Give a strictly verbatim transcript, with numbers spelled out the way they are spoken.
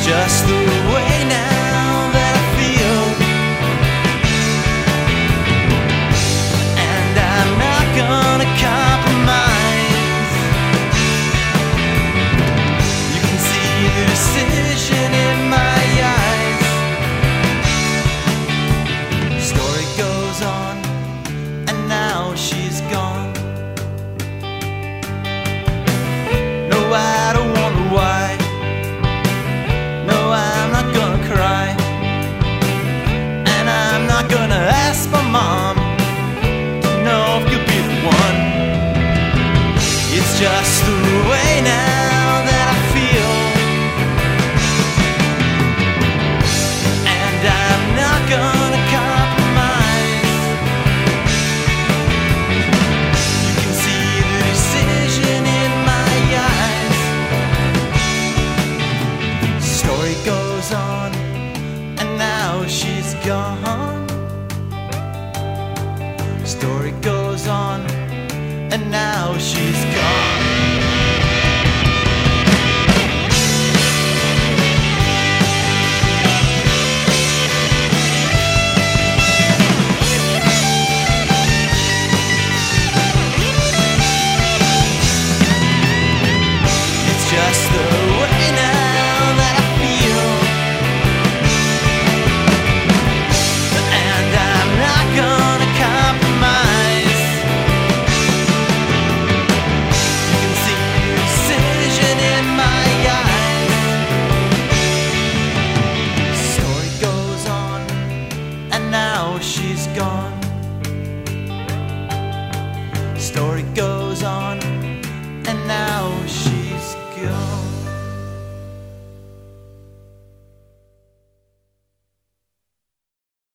just the way now that I feel, and I'm not gonna compromise. You can see the decision in my eyes. Story goes on, and now she's gone. No, I don't wonder why. Gonna ask my mom to know if you'll be the one. It's just the way now that I feel, and I'm not gonna compromise. You can see the decision in my eyes. Story goes on, and now she's gone. Story goes on, and now she's gone. It's just the way now that I feel, and I'm not gonna compromise. She's gone. Story goes